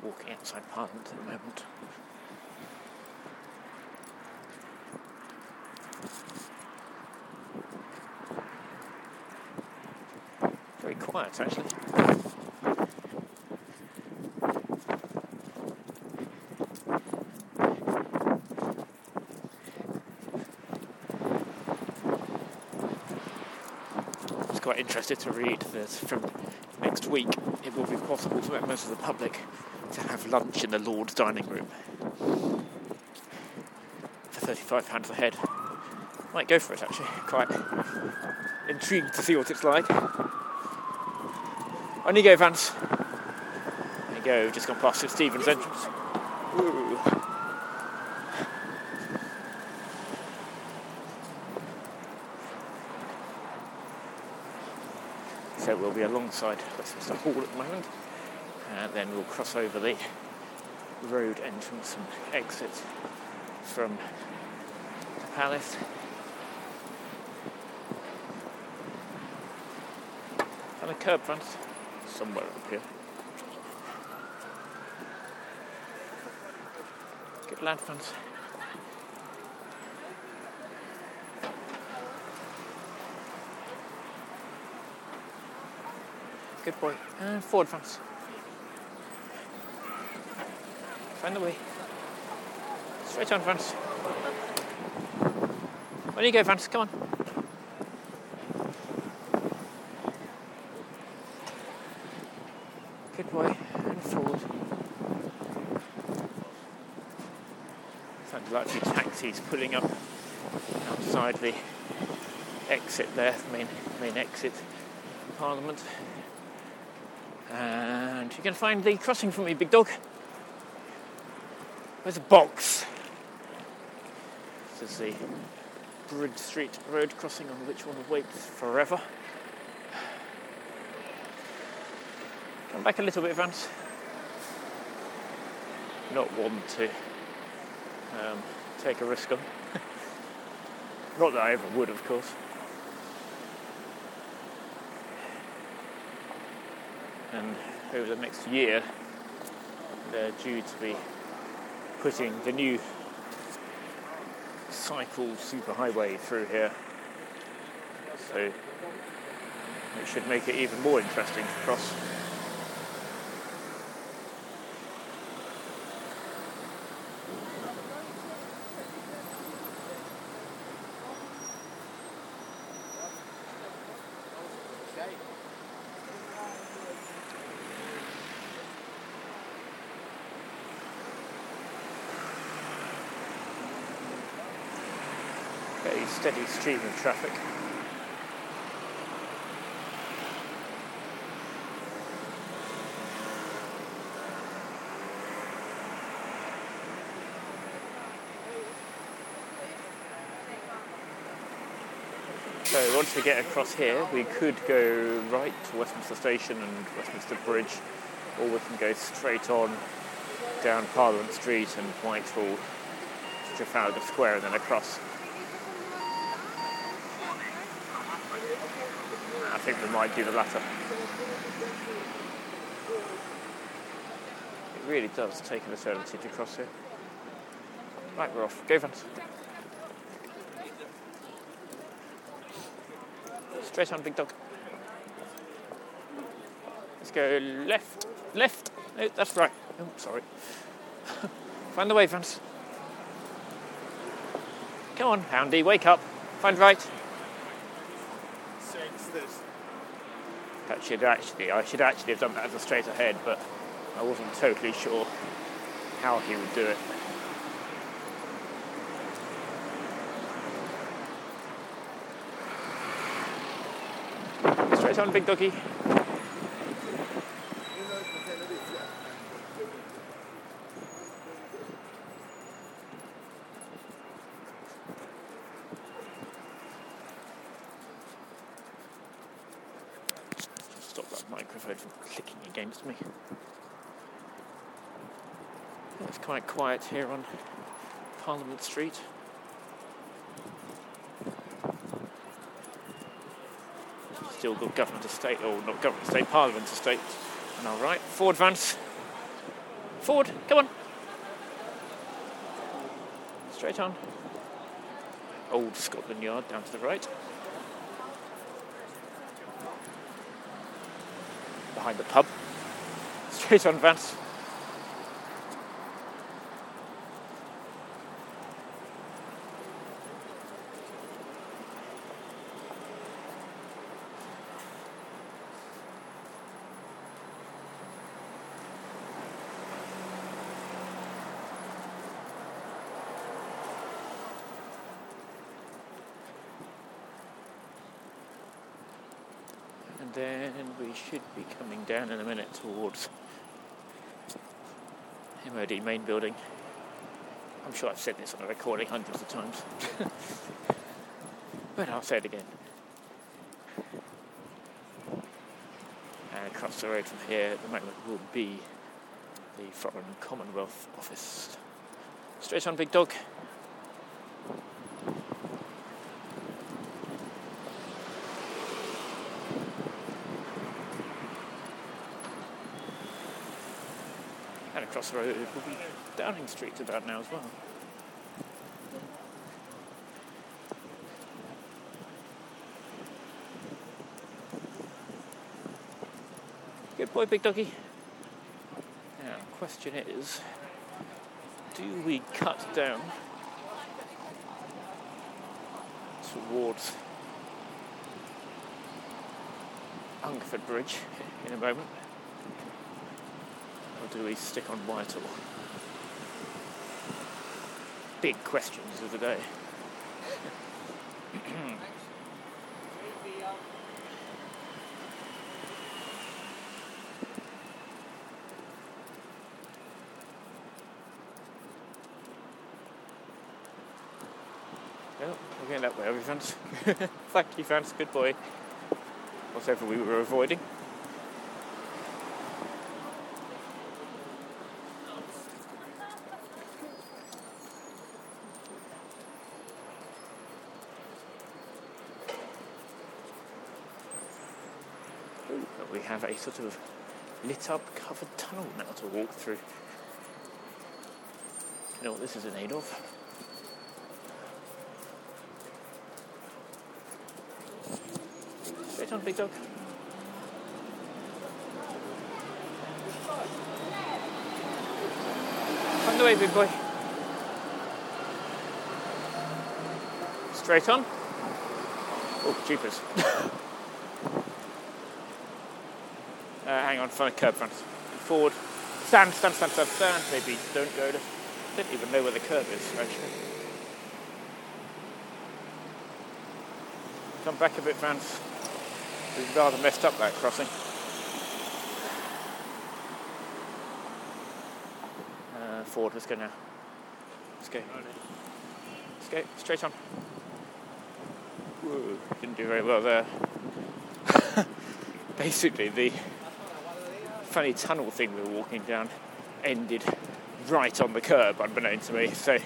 walking outside Parliament at the moment. Very quiet, actually. I was quite interested to read that from next week it will be possible for members of the public to have lunch in the Lord's dining room for £35 a head. Might go for it, actually. Quite intrigued to see what it's like. On you go, Vance. There you go, we've just gone past St Stephen's entrance. Ooh. So we'll be alongside Westminster Hall at the moment, and then we'll cross over the road entrance and exit from the palace. And a curb, Vance, somewhere up here. Good lad, Vance. Good boy. And forward, Vance. Find the way. Straight on, Vance. On you go, Vance. Come on. Good boy. And forward. Sounds like a few taxis pulling up outside the exit there, the main exit from Parliament. And you're going to find the crossing for me, big dog. Where's a box? This is the Bridge Street road crossing on which one waits forever. Come back a little bit, Vance. Not one to take a risk on. Not that I ever would, of course. And over the next year, they're due to be putting the new cycle superhighway through here. So it should make it even more interesting to cross. A steady stream of traffic. So once we get across here, we could go right to Westminster Station and Westminster Bridge, or we can go straight on down Parliament Street and Whitehall to Trafalgar Square and then across. I think we might do the latter. It really does take an eternity to cross here. Right, we're off. Go, Vance. Straight on, big dog. Let's go left. Left. No, that's right. Oh, sorry. Find the way, Vance. Come on, Houndy, wake up. Find right. I should actually have done that as a straight ahead, but I wasn't totally sure how he would do it. Straight on, big doggy. Stop that microphone from clicking against me. It's quite quiet here on Parliament Street. Still got Government Estate, or not Government Estate, Parliament Estate on our right. Forward, Vance. Forward, come on. Straight on. Old Scotland Yard down to the right. Behind the pub. Straight on, Vance. And then we should be coming down in a minute towards MOD main building. I'm sure I've said this on a recording hundreds of times. But I'll say it again. And across the road from here at the moment will be the Foreign Commonwealth Office. Straight on, big dog. And across the road will be Downing Street about now as well. Good boy, big doggy. Now, the question is, do we cut down towards Hungerford Bridge in a moment? Or do we stick on Whitehall? Big questions of the day. Well, we're going that way, are we, Vance? Thank you, Vance, good boy. Whatever we were avoiding. But we have a sort of lit up covered tunnel now to walk through. You know what this is in aid of? Straight on, big dog. Find the way, big boy. Straight on. Oh, jeepers. Hang on, find a curb, front. Forward. Stand. Maybe don't go to... I don't even know where the curb is, actually. Come back a bit, Vance. We've rather messed up that crossing. Forward, let's go now. Let's go. Let's go, straight on. Whoa, didn't do very well there. Basically, the funny tunnel thing we were walking down ended right on the curb, unbeknownst to me. So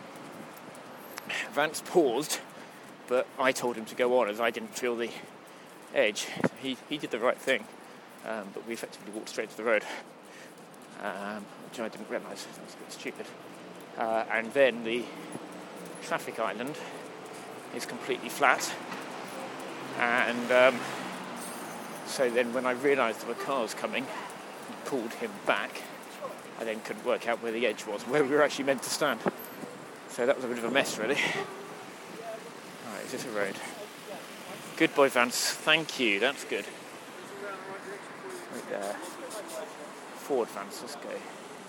Vance paused, but I told him to go on as I didn't feel the edge. He did the right thing, but we effectively walked straight to the road, which I didn't realise. That was a bit stupid. And then the traffic island is completely flat, and so then when I realised there were cars coming and pulled him back, I then couldn't work out where the edge was, where we were actually meant to stand. So that was a bit of a mess, really. Alright, is this a road? Good boy, Vance. Thank you, that's good. Right there. Forward, Vance, let's go.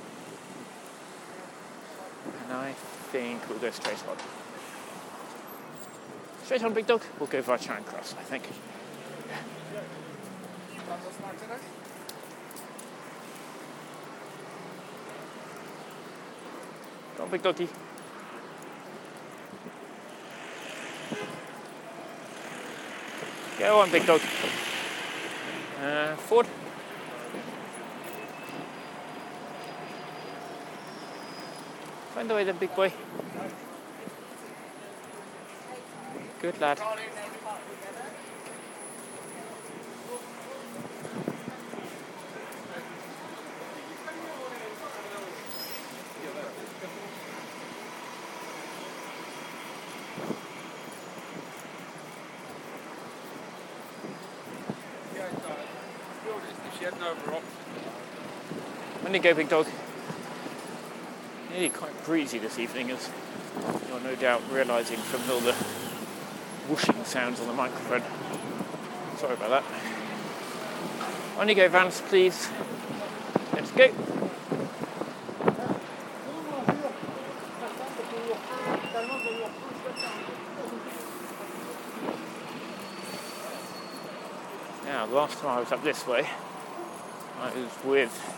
And I think we'll go straight on. Straight on, big dog. We'll go via Charing Cross, I think. Go on, big doggy. Go on, big dog. Forward. Find the way then, big boy. Good lad. On you go, big dog. Nearly quite breezy this evening, as you're no doubt realising from all the whooshing sounds on the microphone. Sorry about that. On you go, Vance, please. Let's go. Now, the last time I was up this way, I was with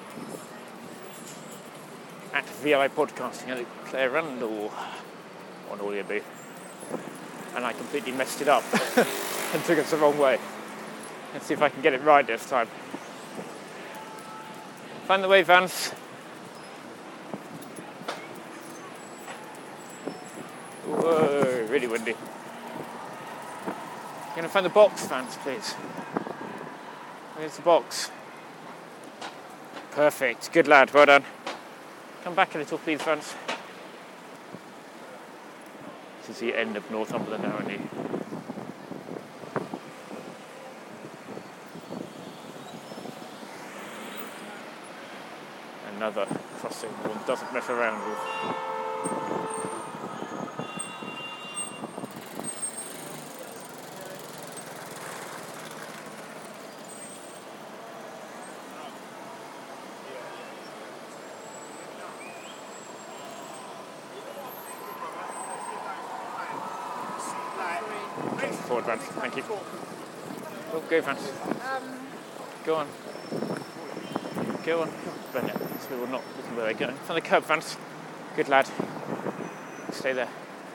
at VI Podcasting at Claire Randall on Audio Boo, and I completely messed it up and took us the wrong way. Let's see if I can get it right this time. Find the way, Vance. Whoa, really windy. You're going to find the box, Vance, please. Where's the box? Perfect. Good lad. Well done. Come back a little, please, Vance. This is the end of Northumberland Avenue. Another crossing one doesn't mess around with. Forward, Vance. Thank you. Oh, go, Vance. Go on. Go on. Brilliant. So we're not looking where they're going. Find the curb, Vance. Good lad. Stay there.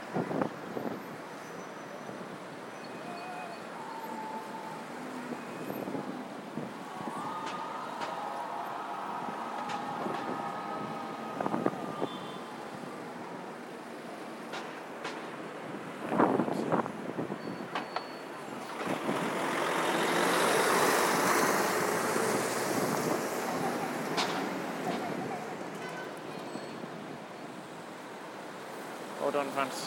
Hold on, Vance.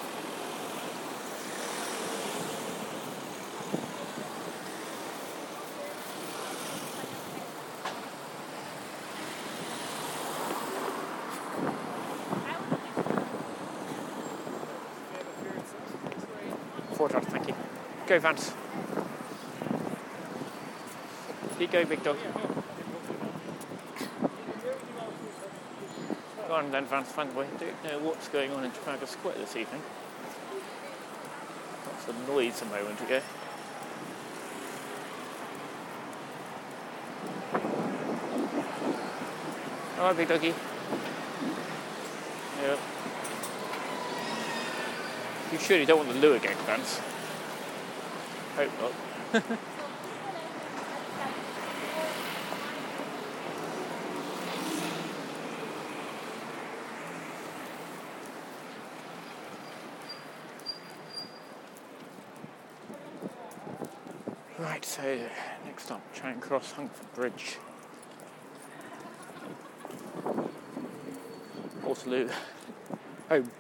Forward, Vance, thank you. Go, Vance. Keep going, big dog. Go on then, Vance, find the way. Don't know what's going on in Trafalgar Square this evening. Lots of noise a moment ago. Alright, big doggy. Yep. You surely don't want the lure again, Vance. Hope not. Right, so next stop, Charing Cross, Hungerford Bridge. Waterloo. Home.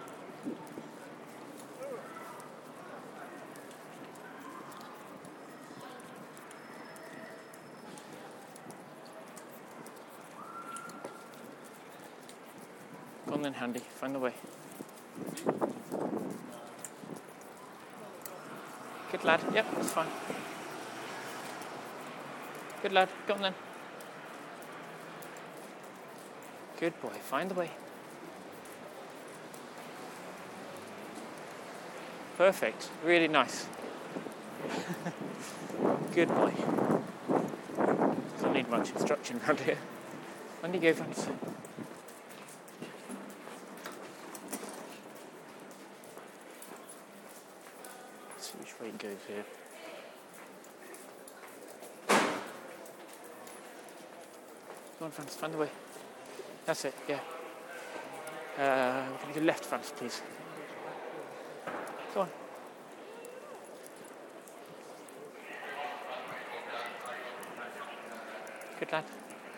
Go on then, Handy, find the way. Good lad, yep, that's fine. Good lad, go on then. Good boy, find the way. Perfect, really nice. Good boy. Doesn't need much instruction around here. On you go, Vance. Let's see which way it goes here. Go on, Vance, find the way. That's it, yeah. We're going to go left, Vance, please. Go on. Good lad.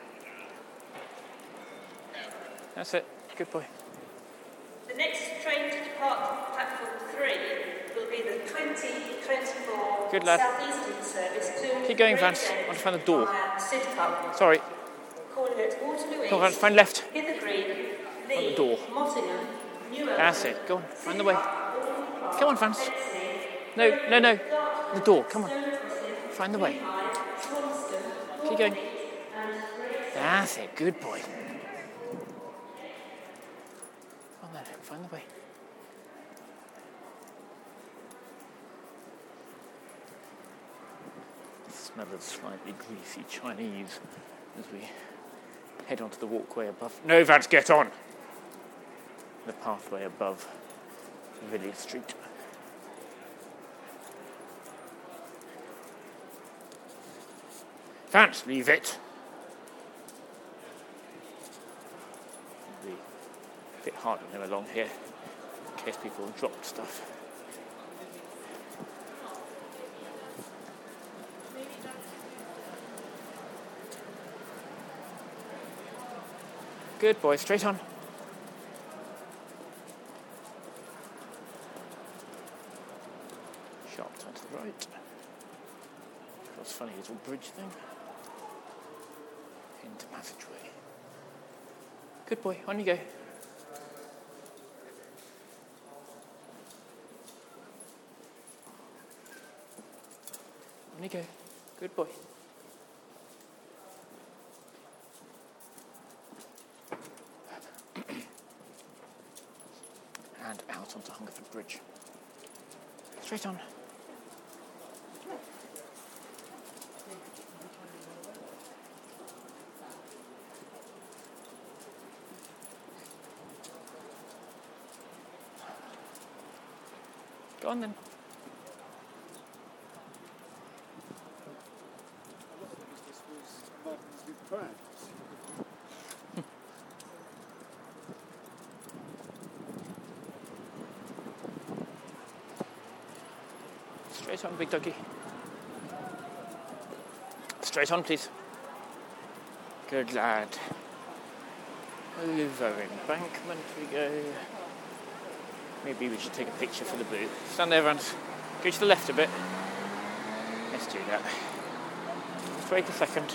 That's it. Good boy. The next train to depart from platform 3 will be the 2024 Good lad. South Eastern service to Keep going, Vance. I want to find the door. Sidcup, Sorry. calling at Waterloo Come on, Vance, East, find left. Hither Green, Find the door. Mottingham, Newell. That's it. Go on, find the way. Come on, Vance. No. The door, come on. Find the way. Keep going. That's it, good boy. Come on then, find the way. The smell of slightly greasy Chinese as we head onto the walkway above. No, Vance, get on! The pathway above Villiers Street. Vance, leave it. It'll be a bit hard on him along here in case people have dropped stuff. Good boy, straight on. Sharp turn to the right. Across funny little bridge thing. Into passageway. Good boy, on you go. On you go. Good boy. And out onto Hungerford Bridge. Straight on. Go on then. Straight on, big doggy. Straight on, please. Good lad. Over embankment we go. Maybe we should take a picture for the booth. Stand there, Vance. Go to the left a bit. Let's do that. Just wait a second.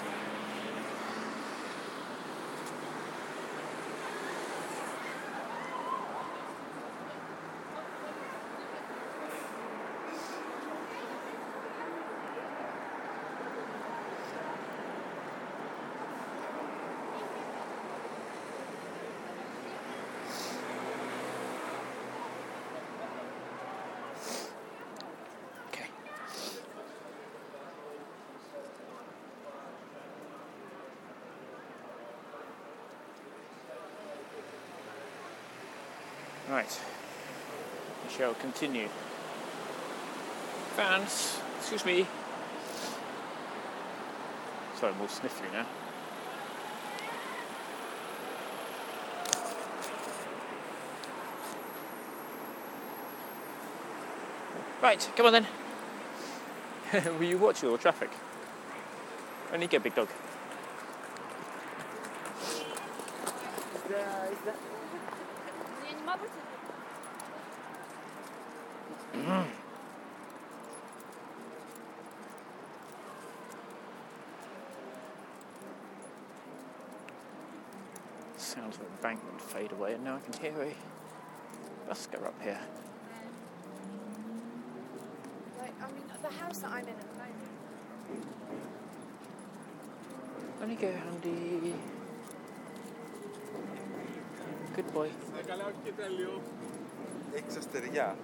Right, we shall continue. Vance, excuse me. Sorry, I'm all sniffly now. Right, come on then. Will you watch your traffic? Only get big dog. Sounds of embankment fade away, and now I can hear a busker up here. The house that I'm in at the moment. Only go, Andy. Good boy. Εξαστεριά.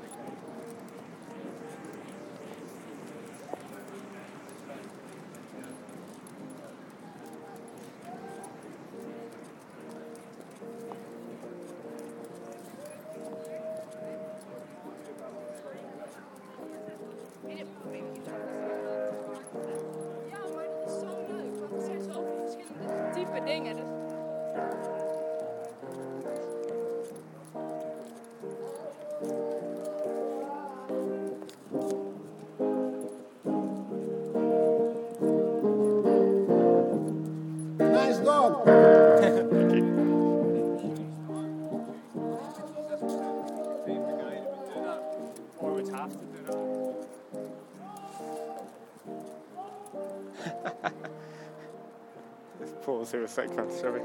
Diepe dingen. Nice dog. Or would have to do that. Let's pause here a sec, fans, shall we?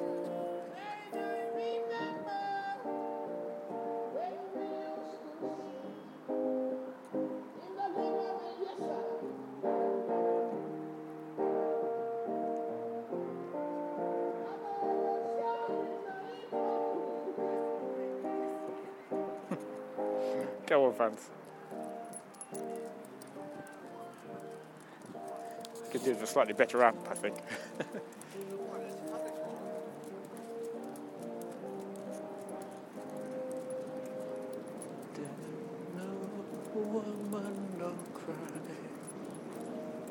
Go on, fans. Could do with a slightly better amp, I think.